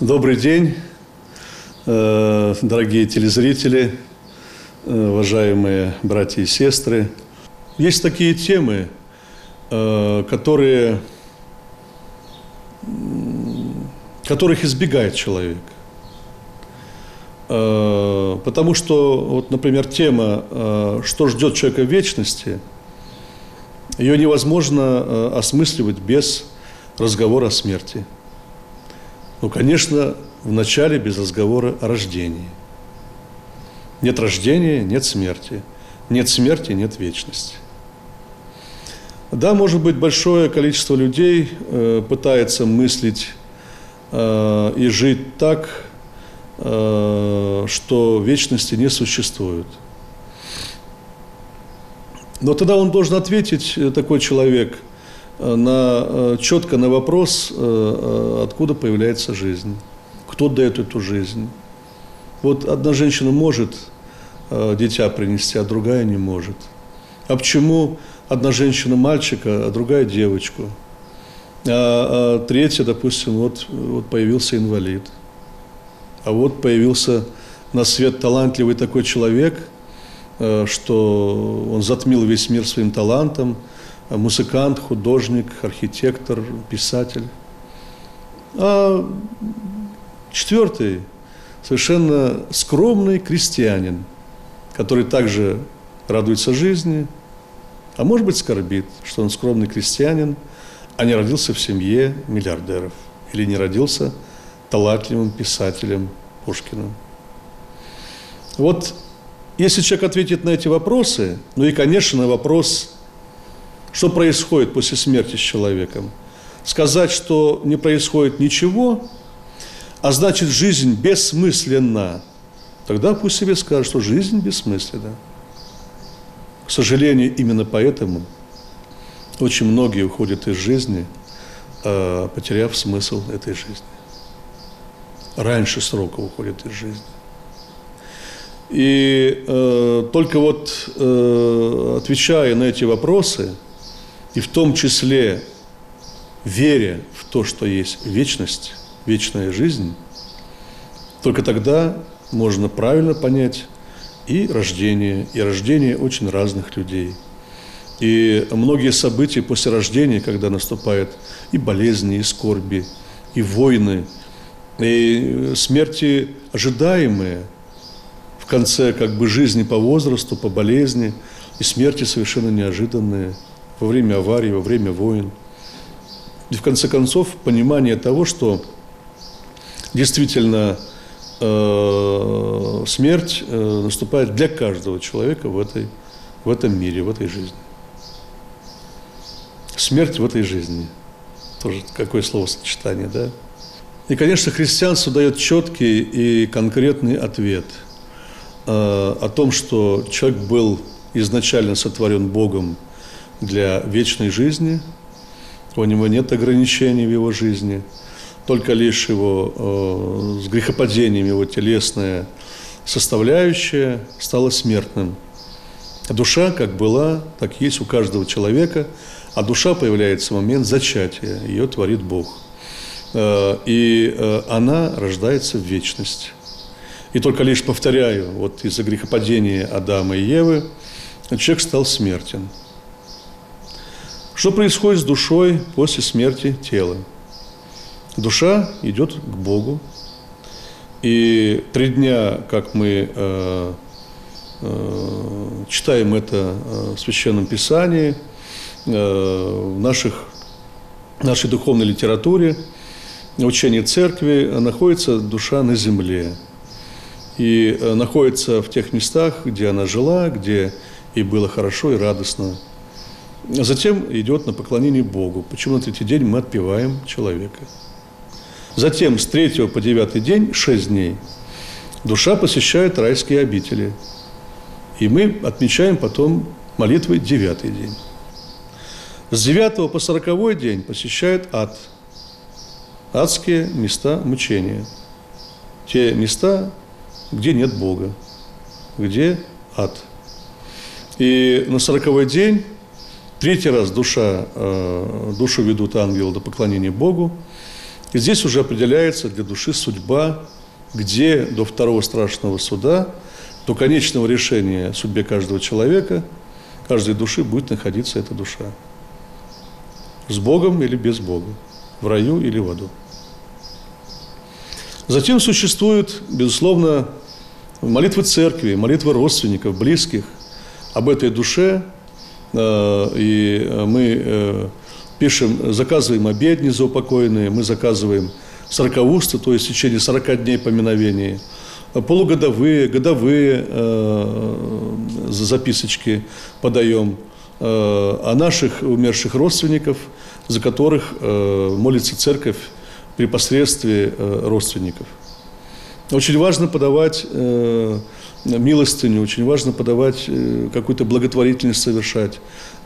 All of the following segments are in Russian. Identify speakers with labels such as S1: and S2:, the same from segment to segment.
S1: Добрый день, дорогие телезрители, уважаемые братья и сестры. Есть такие темы, которых избегает человек. Потому что, вот, например, тема «Что ждет человека в вечности», ее невозможно осмысливать без разговора о смерти. Ну, конечно, вначале без разговора о рождении. Нет рождения – нет смерти. Нет смерти – нет вечности. Да, может быть, большое количество людей пытается мыслить и жить так, что вечности не существует. Но тогда он должен ответить, такой человек, четко на вопрос, откуда появляется жизнь, кто дает эту жизнь. Вот одна женщина может дитя принести, а другая не может. А почему одна женщина мальчика, а другая девочку? А третья, допустим, вот появился инвалид. А вот появился на свет талантливый такой человек, что он затмил весь мир своим талантом, музыкант, художник, архитектор, писатель. А четвертый совершенно скромный крестьянин, который также радуется жизни, а может быть скорбит, что он скромный крестьянин, а не родился в семье миллиардеров или не родился талантливым писателем Пушкиным. Вот если человек ответит на эти вопросы, ну и, конечно, на вопрос, что происходит после смерти с человеком, сказать, что не происходит ничего, а значит, жизнь бессмысленна, тогда пусть себе скажет, что жизнь бессмысленна. К сожалению, именно поэтому очень многие уходят из жизни, потеряв смысл этой жизни. Раньше срока уходят из жизни. И только вот отвечая на эти вопросы, и в том числе веря в то, что есть вечность, вечная жизнь, только тогда можно правильно понять и рождение очень разных людей. И многие события после рождения, когда наступают и болезни, и скорби, и войны, и смерти ожидаемые в конце жизни по возрасту, по болезни, и смерти совершенно неожиданные во время аварий, во время войн. И в конце концов понимание того, что действительно смерть наступает для каждого человека в этом мире, в этой жизни. Смерть в этой жизни. Тоже какое словосочетание, да? И, конечно, христианство дает четкий и конкретный ответ о том, что человек был изначально сотворен Богом для вечной жизни, у него нет ограничений в его жизни, только лишь его с грехопадением его телесная составляющая стала смертным. Душа как была, так есть у каждого человека, а душа появляется в момент зачатия, ее творит Бог. И она рождается в вечность. И только лишь, повторяю, вот из-за грехопадения Адама и Евы человек стал смертен. Что происходит с душой после смерти тела? Душа идет к Богу. И 3 дня, как мы читаем это в Священном Писании, в нашей духовной литературе, учении Церкви, находится душа на земле. И находится в тех местах, где она жила, где ей было хорошо и радостно. Затем идет на поклонение Богу. Почему на 3-й день мы отпеваем человека? Затем с 3 по 9 день, 6 дней, душа посещает райские обители. И мы отмечаем потом молитвой 9-й день. С 9 по 40 день посещает ад. Адские места мучения. Те места, где нет Бога, где ад. И на 40-й день 3-й раз душу ведут ангелы до поклонения Богу, И здесь уже определяется для души судьба, где до второго страшного суда, до конечного решения о судьбе каждого человека, каждой души будет находиться эта душа. С Богом или без Бога, в раю или в аду. Затем существуют, безусловно, молитвы церкви, молитвы родственников, близких об этой душе. И мы пишем, заказываем обедни заупокоенные, мы заказываем сороковусты, то есть в течение 40 дней поминовения, полугодовые, годовые записочки подаем о наших умерших родственников, за которых молится церковь при посредстве родственников. Очень важно подавать милостыню, очень важно подавать какую-то благотворительность совершать,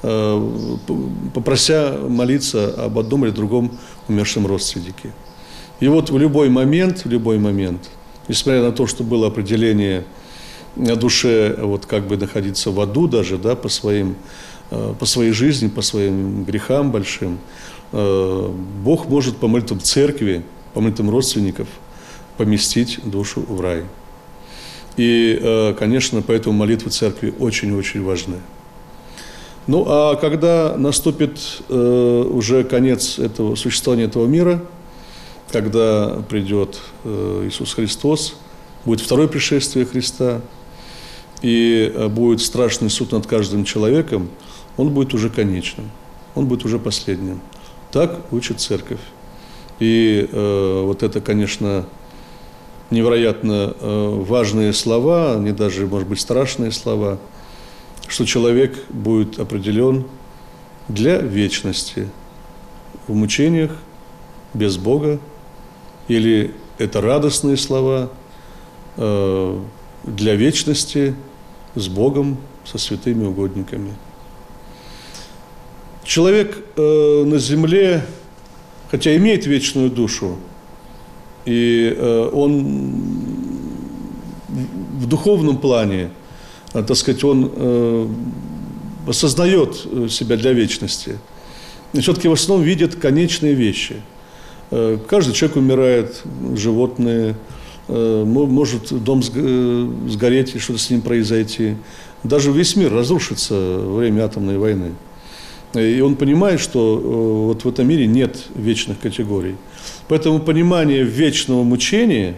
S1: попрося молиться об одном или другом умершем родственнике. И вот в любой момент, несмотря на то, что было определение душе вот как бы находиться в аду даже, да, по своей жизни, по своим грехам большим, Бог может по молитвам церкви, по молитвам родственников поместить душу в рай. И, конечно, поэтому молитвы церкви очень-очень важны. Ну, а когда наступит уже конец этого существования этого мира, когда придет Иисус Христос, будет второе пришествие Христа, и будет страшный суд над каждым человеком, он будет уже конечным, он будет уже последним. Так учит церковь. И вот это, конечно, невероятно важные слова, они даже, может быть, страшные слова, что человек будет определен для вечности в мучениях без Бога, или это радостные слова для вечности с Богом, со святыми угодниками. Человек на земле, хотя имеет вечную душу, и он в духовном плане, так сказать, он осознает себя для вечности, и все-таки в основном видит конечные вещи. Каждый человек умирает, животные, может дом сгореть и что-то с ним произойти. Даже весь мир разрушится во время атомной войны. И он понимает, что вот в этом мире нет вечных категорий. Поэтому понимание вечного мучения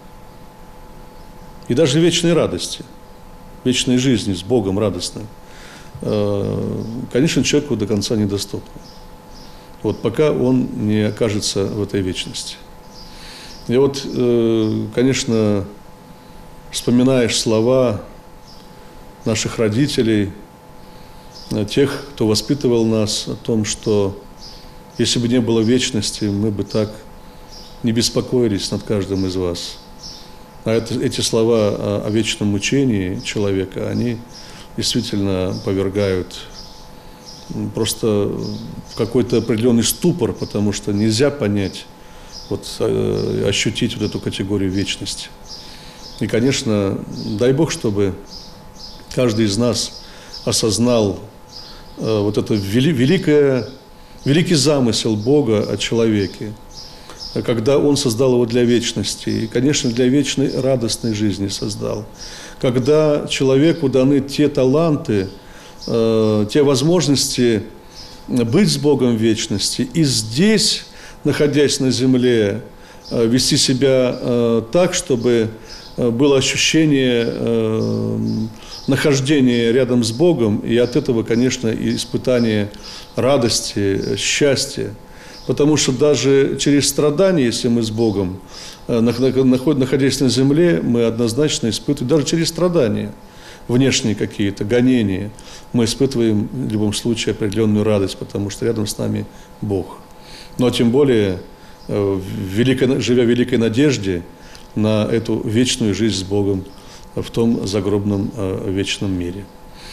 S1: и даже вечной радости, вечной жизни с Богом радостной, конечно, человеку до конца недоступно. Вот пока он не окажется в этой вечности. И вот, конечно, вспоминаешь слова наших родителей, тех, кто воспитывал нас, о том, что если бы не было вечности, мы бы так не беспокоились над каждым из вас. А эти слова о вечном мучении человека, они действительно повергают просто в какой-то определенный ступор, потому что нельзя понять, вот, ощутить вот эту категорию вечности. И, конечно, дай Бог, чтобы каждый из нас осознал вот это великий замысел Бога о человеке, когда Он создал его для вечности, и, конечно, для вечной радостной жизни создал. Когда человеку даны те таланты, те возможности быть с Богом в вечности, и здесь, находясь на земле, вести себя так, чтобы было ощущение нахождения рядом с Богом, и от этого, конечно, и испытание радости, счастья. Потому что даже через страдания, если мы с Богом, находясь на земле, мы однозначно испытываем, даже через страдания, внешние какие-то, гонения, мы испытываем в любом случае определенную радость, потому что рядом с нами Бог. Но тем более, живя в великой надежде на эту вечную жизнь с Богом в том загробном вечном мире.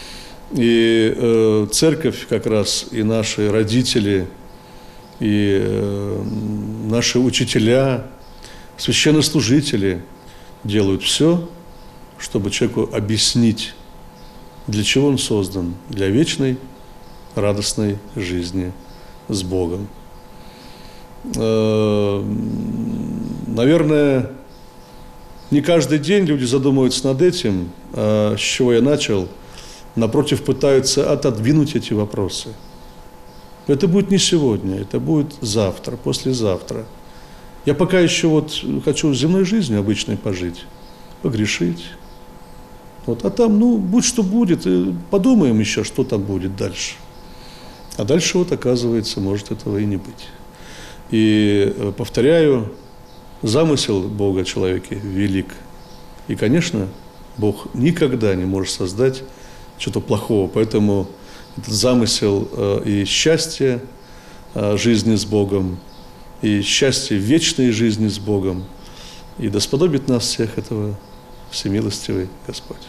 S1: И церковь как раз, и наши родители, и наши учителя, священнослужители делают все, чтобы человеку объяснить, для чего он создан, для вечной радостной жизни с Богом. наверное, не каждый день люди задумываются над этим, с чего я начал, напротив, пытаются отодвинуть эти вопросы. Это будет не сегодня, это будет завтра, послезавтра. Я пока еще вот хочу земной жизнью обычной пожить, погрешить. Вот, а там, ну, будь что будет, и подумаем еще, что там будет дальше. А дальше вот, оказывается, может этого и не быть. И, повторяю, замысел Бога о человеке велик. И, конечно, Бог никогда не может создать что-то плохого. Поэтому этот замысел и счастья жизни с Богом, и счастье вечной жизни с Богом. И да сподобит нас всех этого всемилостивый Господь.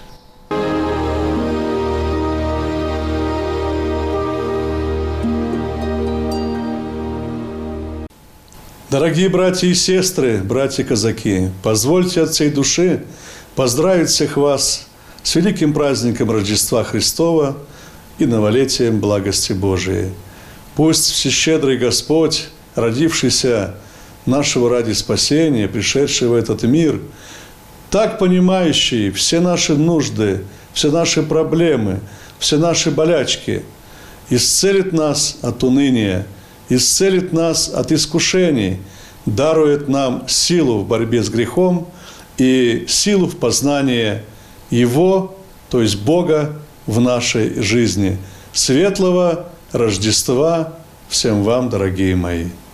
S1: Дорогие братья и сестры, братья-казаки, позвольте от всей души поздравить всех вас с великим праздником Рождества Христова и новолетием благости Божией. Пусть всещедрый Господь, родившийся нашего ради спасения, пришедший в этот мир, так понимающий все наши нужды, все наши проблемы, все наши болячки, исцелит нас от уныния, исцелит нас от искушений, дарует нам силу в борьбе с грехом и силу в познании Его, то есть Бога, в нашей жизни. Светлого Рождества всем вам, дорогие мои!